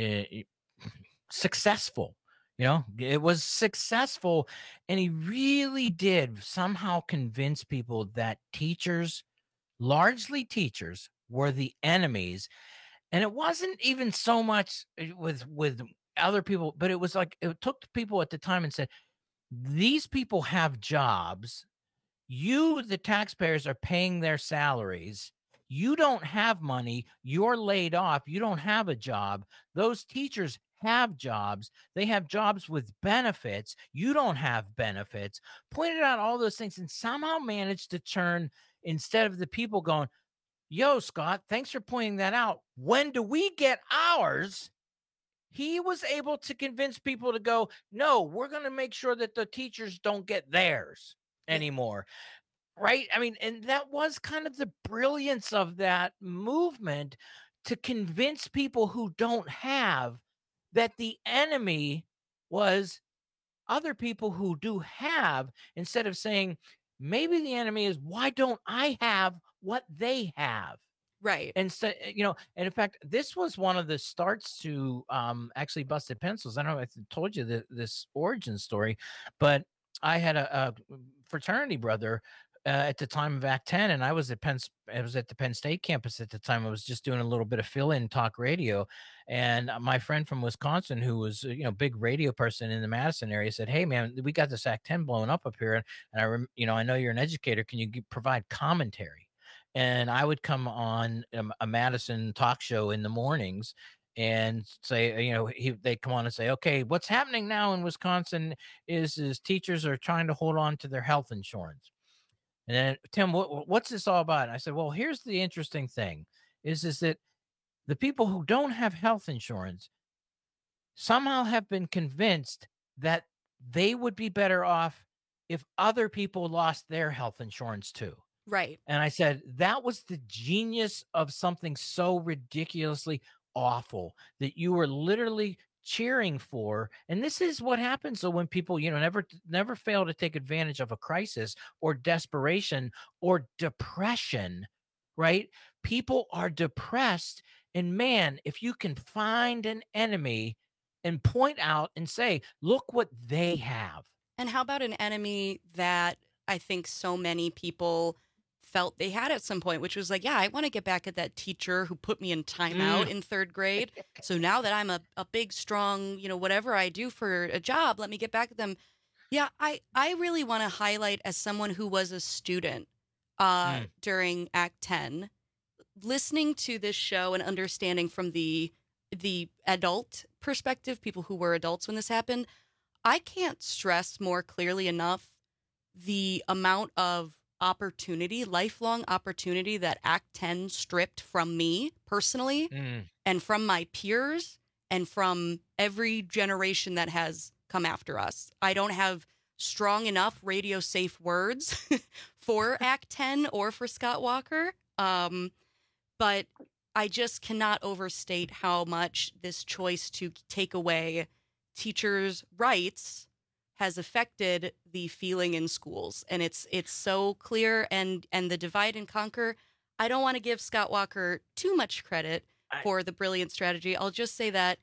successful. You know, it was successful, and he really did somehow convince people that teachers, largely teachers, were the enemies. And it wasn't even so much with other people, but it was like, it took people at the time and said, these people have jobs. You, the taxpayers, are paying their salaries. You don't have money. You're laid off. You don't have a job. Those teachers have jobs. They have jobs with benefits. You don't have benefits. Pointed out all those things and somehow managed to turn, instead of the people going, yo, Scott, thanks for pointing that out. When do we get ours? He was able to convince people to go, no, we're going to make sure that the teachers don't get theirs anymore. Right? I mean, and that was kind of the brilliance of that movement, to convince people who don't have that the enemy was other people who do have, instead of saying, maybe the enemy is, why don't I have what they have? Right. And so, you know, and in fact, this was one of the starts to actually Busted Pencils. I don't know if I told you this origin story, but I had a fraternity brother at the time of Act 10, and I was at the Penn State campus at the time. I was just doing a little bit of fill-in talk radio, and my friend from Wisconsin, who was, you know, big radio person in the Madison area, said, "Hey, man, we got this Act 10 blowing up here, and I know you're an educator. Can you provide commentary?" And I would come on a Madison talk show in the mornings and say, you know, they'd come on and say, okay, what's happening now in Wisconsin is teachers are trying to hold on to their health insurance. And then, Tim, what's this all about? And I said, well, here's the interesting thing is that the people who don't have health insurance somehow have been convinced that they would be better off if other people lost their health insurance too. Right. And I said, that was the genius of something so ridiculously awful that you were literally cheering for. And this is what happens. So when people, you know, never fail to take advantage of a crisis or desperation or depression, right? People are depressed. And man, if you can find an enemy and point out and say, look what they have. And how about an enemy that I think so many people felt they had at some point, which was like, yeah, I want to get back at that teacher who put me in timeout in third grade. So now that I'm a big, strong, you know, whatever I do for a job, let me get back at them. Yeah, I really want to highlight, as someone who was a student during Act 10, listening to this show and understanding from the adult perspective, people who were adults when this happened, I can't stress more clearly enough the amount of opportunity, lifelong opportunity that Act 10 stripped from me personally and from my peers and from every generation that has come after us. I don't have strong enough radio safe words for Act 10 or for Scott Walker. But I just cannot overstate how much this choice to take away teachers' rights has affected the feeling in schools. And it's so clear. And the divide and conquer, I don't want to give Scott Walker too much credit for the brilliant strategy. I'll just say that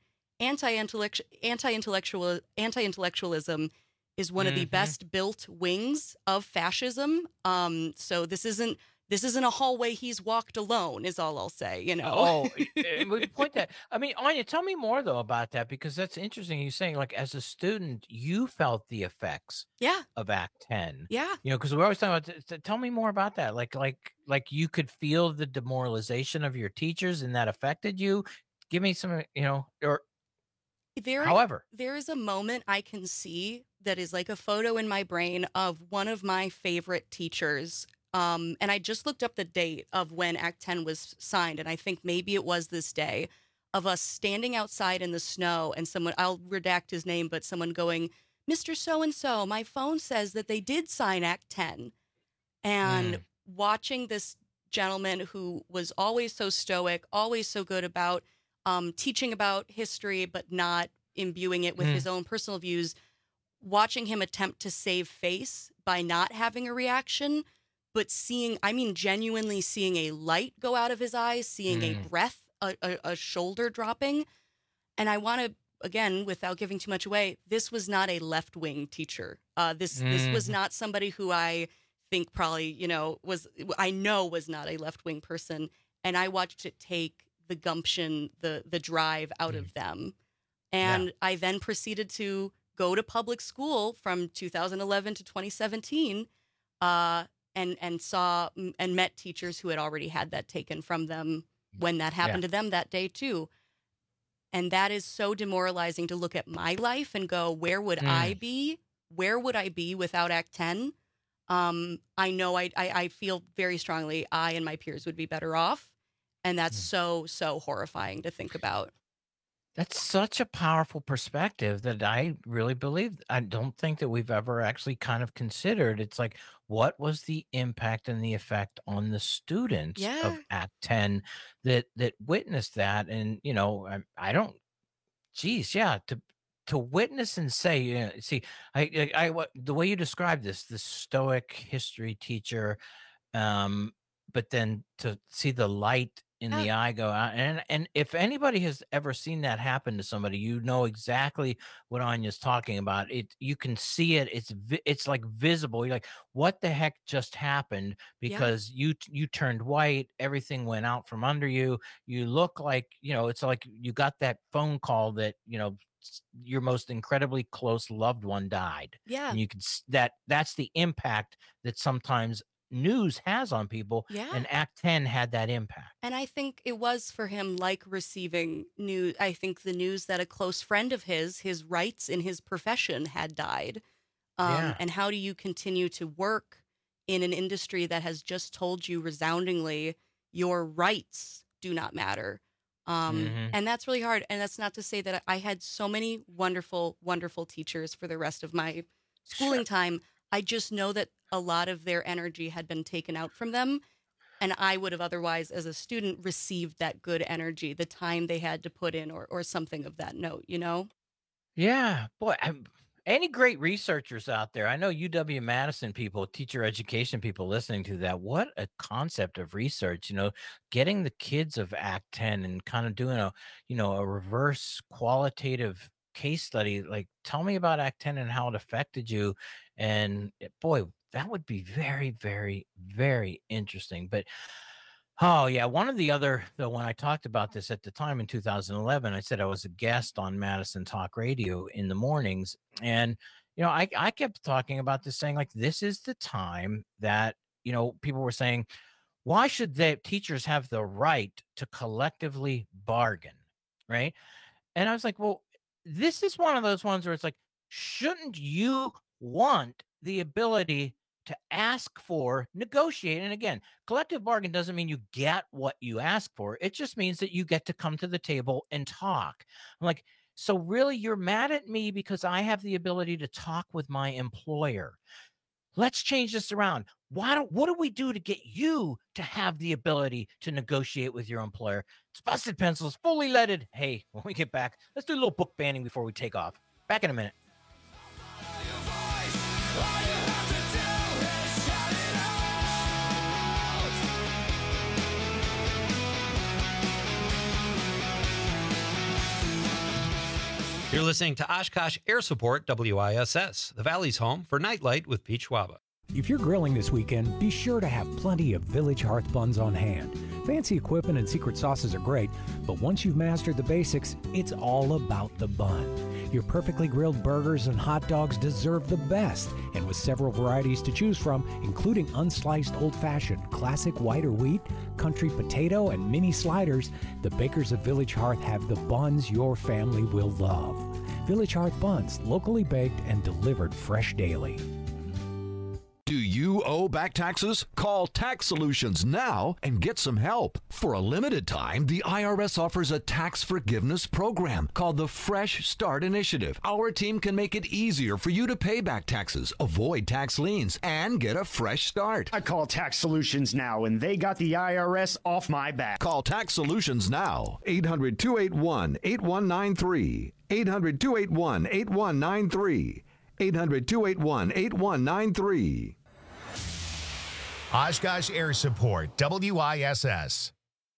anti-intellectualism is one of the best built wings of fascism. So this isn't a hallway he's walked alone, is all I'll say, you know. Oh, we point that. I mean, Anya, tell me more though about that, because that's interesting. You're saying, like, as a student, you felt the effects of Act 10. Yeah. You know, because we're always talking about, tell me more about that. Like you could feel the demoralization of your teachers and that affected you. Give me some, you know, or however. There is a moment I can see that is like a photo in my brain of one of my favorite teachers. And I just looked up the date of when Act 10 was signed, and I think maybe it was this day, of us standing outside in the snow and someone, I'll redact his name, but someone going, "Mr. So-and-so, my phone says that they did sign Act 10. And watching this gentleman who was always so stoic, always so good about teaching about history, but not imbuing it with his own personal views, watching him attempt to save face by not having a reaction, but genuinely seeing a light go out of his eyes, seeing a breath, a shoulder dropping. And I want to, again, without giving too much away, this was not a left-wing teacher. This was not somebody who I think probably, you know, was not a left-wing person. And I watched it take the gumption, the drive out of them. And I then proceeded to go to public school from 2011 to 2017, and saw and met teachers who had already had that taken from them when that happened to them that day too. And that is so demoralizing to look at my life and go, where would I be? Where would I be without Act 10? I know I feel very strongly I and my peers would be better off. And that's so horrifying to think about. That's such a powerful perspective that I really believe. I don't think that we've ever actually kind of considered. It's like, what was the impact and the effect on the students of Act 10 that witnessed that? And, you know, I don't, geez, yeah, to witness and say, you know, see, the way you described this stoic history teacher, but then to see the light in the eye go out, and if anybody has ever seen that happen to somebody, you know exactly what Anya's talking about. You can see it. It's like visible. You're like, what the heck just happened? Because you turned white. Everything went out from under you. You look like, you know, it's like you got that phone call that, you know, your most incredibly close loved one died. Yeah. And you can that's the impact that sometimes news has on people. And Act 10 had that impact. And I think it was for him like receiving news. I think the news that a close friend of his rights in his profession had died. And how do you continue to work in an industry that has just told you resoundingly your rights do not matter? And that's really hard. And that's not to say that I had so many wonderful, wonderful teachers for the rest of my schooling time. I just know that a lot of their energy had been taken out from them. And I would have otherwise, as a student, received that good energy, the time they had to put in or something of that note, you know? Yeah. Boy, any great researchers out there? I know UW-Madison people, teacher education people listening to that. What a concept of research, you know, getting the kids of Act 10 and kind of doing a reverse qualitative case study. Like, tell me about Act 10 and how it affected you. And boy, that would be very, very, very interesting. But oh yeah, one of the other, though, when I talked about this at the time in 2011, I said I was a guest on Madison Talk Radio in the mornings, and you know, I kept talking about this, saying like, this is the time that, you know, people were saying, Why should teachers have the right to collectively bargain, right? And I was like, well, this is one of those ones where it's like, shouldn't you want the ability to ask for, negotiate? And again, collective bargain doesn't mean you get what you ask for. It just means that you get to come to the table and talk. I'm like, so really you're mad at me because I have the ability to talk with my employer. Let's change this around. What do we do to get you to have the ability to negotiate with your employer? It's Busted Pencils, fully leaded. Hey, when we get back, let's do a little book banning before we take off. Back in a minute. You're listening to Oshkosh Air Support WISS, the Valley's home for Nightlight with Pete Schwaba. If you're grilling this weekend, be sure to have plenty of Village Hearth buns on hand. Fancy equipment and secret sauces are great, but once you've mastered the basics, it's all about the bun. Your perfectly grilled burgers and hot dogs deserve the best, and with several varieties to choose from, including unsliced old-fashioned, classic white or wheat, country potato, and mini sliders, the bakers of Village Hearth have the buns your family will love. Village Hearth buns, locally baked and delivered fresh daily. Do you owe back taxes? Call Tax Solutions now and get some help. For a limited time, the IRS offers a tax forgiveness program called the Fresh Start Initiative. Our team can make it easier for you to pay back taxes, avoid tax liens, and get a fresh start. I call Tax Solutions now, and they got the IRS off my back. Call Tax Solutions now. 800-281-8193. 800-281-8193. 800-281-8193. Oshkosh Air Support, WISS.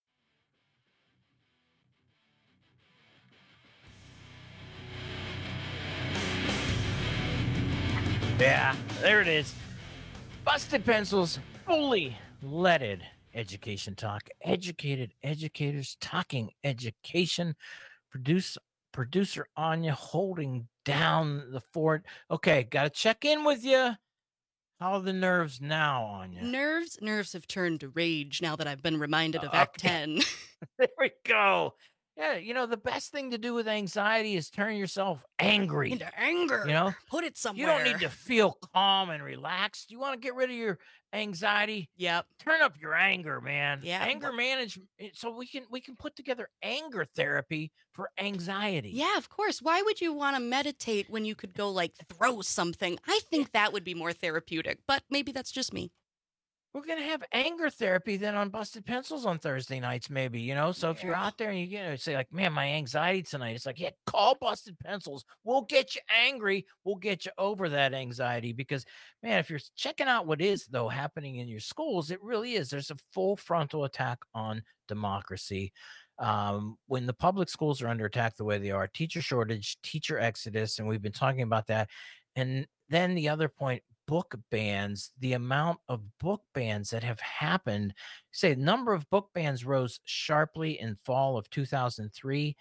Yeah, there it is. Busted Pencils, fully leaded education talk. Educated educators talking education. Producer Anya holding down the fort. Okay, got to check in with you. How are the nerves now, Anya? Nerves have turned to rage now that I've been reminded of Act 10. There we go. Yeah, you know, the best thing to do with anxiety is turn yourself angry. Into anger. You know? Put it somewhere. You don't need to feel calm and relaxed. You want to get rid of your anxiety? Yep. Turn up your anger, man. Yeah. Anger management. So we can put together anger therapy for anxiety. Yeah, of course. Why would you want to meditate when you could go like throw something? I think that would be more therapeutic, but maybe that's just me. We're going to have anger therapy then on Busted Pencils on Thursday nights, maybe, you know? So if you're out there and you say like, man, my anxiety tonight, it's like, yeah, call Busted Pencils. We'll get you angry. We'll get you over that anxiety because, man, if you're checking out what is, though, happening in your schools, it really is. There's a full frontal attack on democracy. When the public schools are under attack the way they are, teacher shortage, teacher exodus, and we've been talking about that. And then the other point, book bans, the amount of book bans that have happened. Say the number of book bans rose sharply in fall of 2020,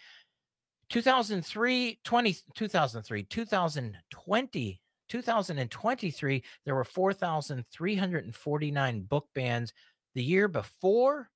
2023, there were 4,349 book bans. The year before,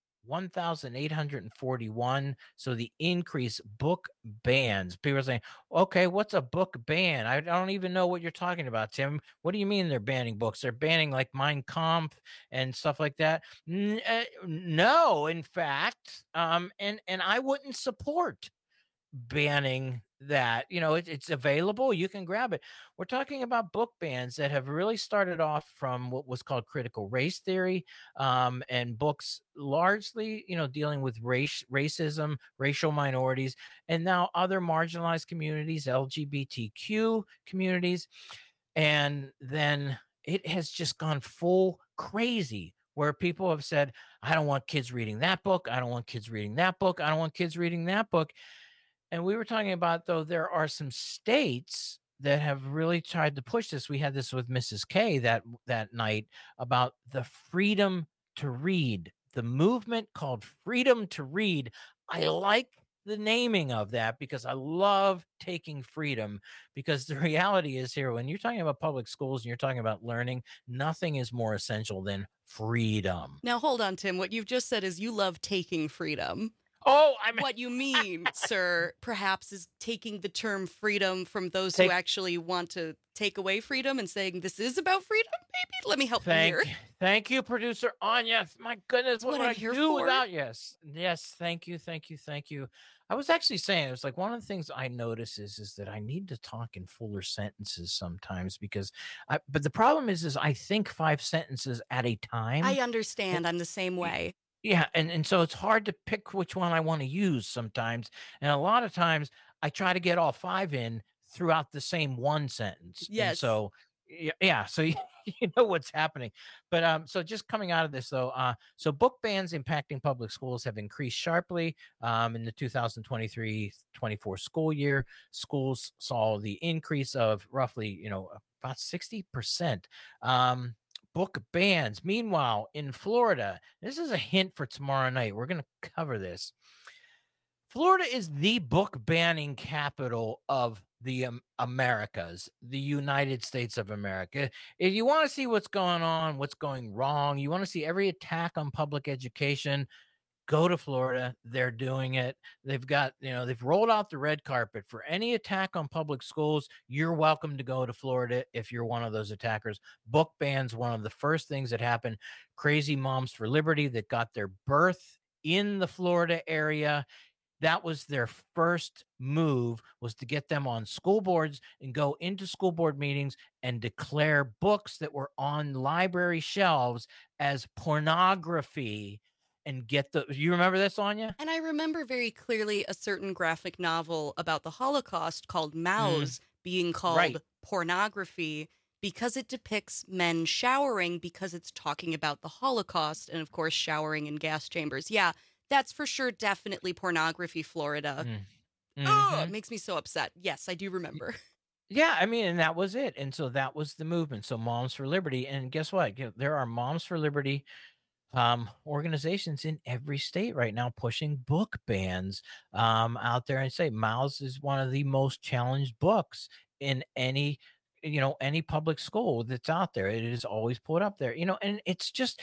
1,841. So the increase book bans. People are saying, okay, what's a book ban? I don't even know what you're talking about, Tim. What do you mean they're banning books? They're banning like Mein Kampf and stuff like that. No, in fact, and I wouldn't support banning that. You know, it's available. You can grab it. We're talking about book bans that have really started off from what was called critical race theory, and books largely, you know, dealing with racism, racial minorities, and now other marginalized communities, LGBTQ communities. And then it has just gone full crazy where people have said, I don't want kids reading that book. I don't want kids reading that book. I don't want kids reading that book. And we were talking about, though, there are some states that have really tried to push this. We had this with Mrs. K that night about the freedom to read, the movement called Freedom to Read. I like the naming of that because I love taking freedom, because the reality is here, when you're talking about public schools and you're talking about learning, nothing is more essential than freedom. Now, hold on, Tim. What you've just said is you love taking freedom. Oh, what you mean, sir, perhaps is taking the term freedom from those who actually want to take away freedom and saying this is about freedom. Maybe let me help you here. Thank you, producer Anya. My goodness, what would I do without yes, thank you. I was actually saying, it was like one of the things I notice is that I need to talk in fuller sentences sometimes but the problem is I think 5 sentences at a time. I understand. I'm the same way. Yeah, and so it's hard to pick which one I want to use sometimes. And a lot of times I try to get all 5 in throughout the same one sentence. Yes. And so yeah, so you know what's happening. But so just coming out of this though, so book bans impacting public schools have increased sharply in the 2023-24 school year. Schools saw the increase of roughly, about 60%. Book bans. Meanwhile, in Florida, this is a hint for tomorrow night. We're going to cover this. Florida is the book banning capital of the Americas, the United States of America. If you want to see what's going on, what's going wrong, you want to see every attack on public education, go to Florida. They're doing it. They've got, they've rolled out the red carpet for any attack on public schools. You're welcome to go to Florida if you're one of those attackers. Book bans, one of the first things that happened. Crazy Moms for Liberty that got their birth in the Florida area. That was their first move, was to get them on school boards and go into school board meetings and declare books that were on library shelves as pornography. And you remember this, Anya? And I remember very clearly a certain graphic novel about the Holocaust called Maus being called pornography because it depicts men showering, because it's talking about the Holocaust and, of course, showering in gas chambers. Yeah, that's for sure definitely pornography, Florida. Oh, it makes me so upset. Yes, I do remember. Yeah, I mean, and that was it. And so that was the movement. So Moms for Liberty. And guess what? There are Moms for Liberty organizations in every state right now pushing book bans out there, and say Maus is one of the most challenged books in any public school that's out there. It is always put up there, and it's just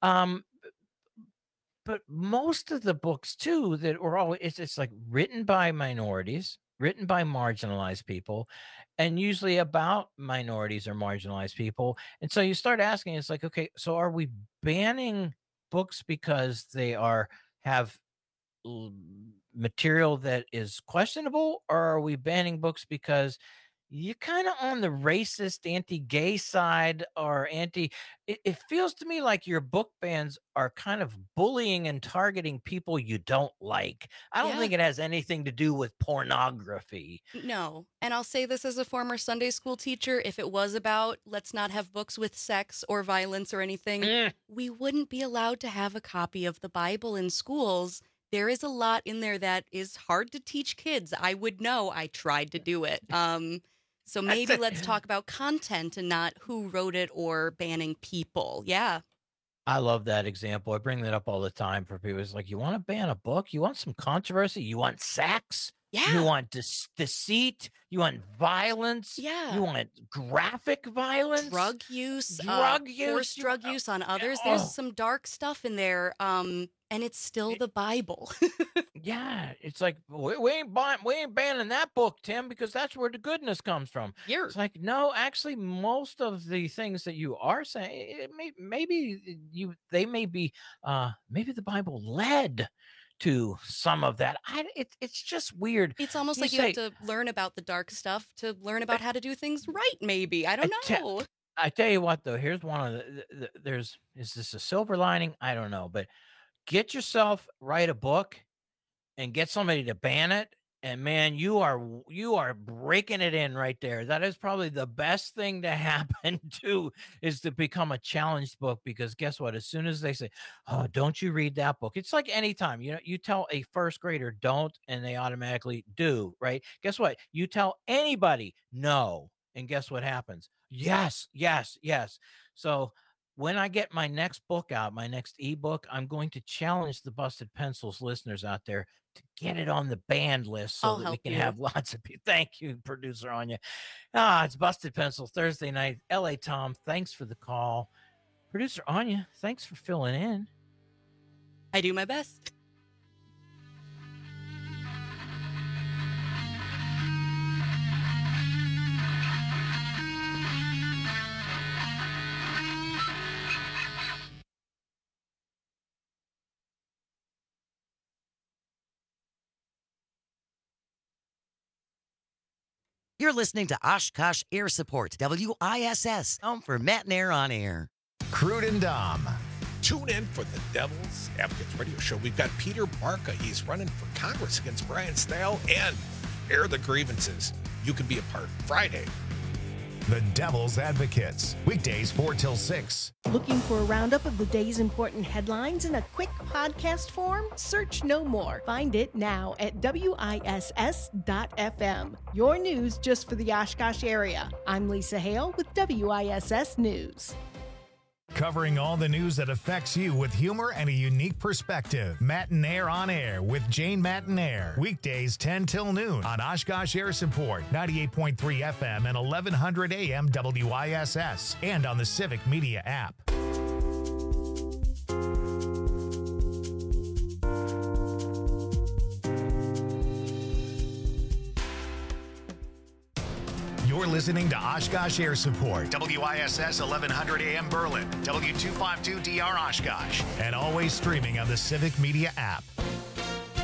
but most of the books too that were always it's like written by minorities, written by marginalized people, and usually about minorities or marginalized people. And so you start asking, it's like, okay, so are we banning books because they have material that is questionable, or are we banning books because you're kind of on the racist, anti-gay side, or it feels to me like your book bans are kind of bullying and targeting people you don't like. I don't think it has anything to do with pornography. No. And I'll say this as a former Sunday school teacher, if it was about let's not have books with sex or violence or anything, we wouldn't be allowed to have a copy of the Bible in schools. There is a lot in there that is hard to teach kids. I would know. I tried to do it. So maybe let's talk about content and not who wrote it or banning people. Yeah. I love that example. I bring that up all the time for people. It's like, you want to ban a book? You want some controversy? You want sex? Yeah. You want deceit? You want violence? Yeah. You want graphic violence? Drug use. Forced drug use on others. There's some dark stuff in there. And it's still the Bible. Yeah, it's like we ain't banning that book, Tim, because that's where the goodness comes from. It's like, no, actually, most of the things that you are saying, maybe the Bible led to some of that. It's just weird. It's almost like you have to learn about the dark stuff to learn about how to do things right. Maybe I don't know. I tell you what, though, here's one of is this a silver lining? I don't know, but get yourself, write a book and get somebody to ban it. And man, you are breaking it in right there. That is probably the best thing to happen is to become a challenged book, because guess what? As soon as they say, oh, don't you read that book? It's like anytime, you tell a first grader don't, and they automatically do, right? Guess what? You tell anybody no, and guess what happens? Yes. So when I get my next book out, my next ebook, I'm going to challenge the Busted Pencils listeners out there to get it on the banned list so that we can have lots of people. Thank you, producer Anya. It's Busted Pencil Thursday night. LA Tom, thanks for the call. Producer Anya, thanks for filling in. I do my best. You're listening to Oshkosh Air Support, WISS, home for Matt and Air on Air. Crude and Dom. Tune in for the Devil's Advocates Radio Show. We've got Peter Barca. He's running for Congress against Brian Stahel, and air the grievances. You can be a part Friday. The Devil's Advocates, weekdays 4 till 6. Looking for a roundup of the day's important headlines in a quick podcast form? Search no more. Find it now at WISS.FM. Your news just for the Oshkosh area. I'm Lisa Hale with WISS News. Covering all the news that affects you with humor and a unique perspective. Matt and Air on Air with Jane Matt and Air. Weekdays 10 till noon on Oshkosh Air Support, 98.3 FM and 1100 AM WISS, and on the Civic Media app. You're listening to Oshkosh Air Support, WISS 1100 AM Berlin, W252DR Oshkosh, and always streaming on the Civic Media app.